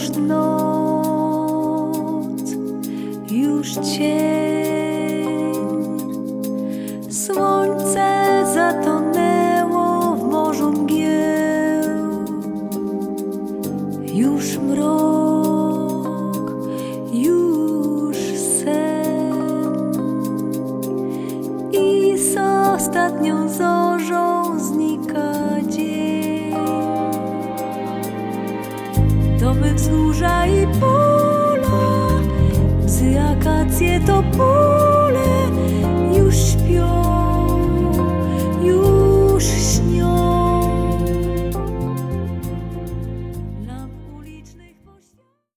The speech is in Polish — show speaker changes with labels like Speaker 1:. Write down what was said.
Speaker 1: już noc, już cień. Słońce zatonęło w morzu mgieł. Już mrok, już sen. I z ostatnią zorzą znika dzień. Domy wzgórza i pola, psy, akacje, to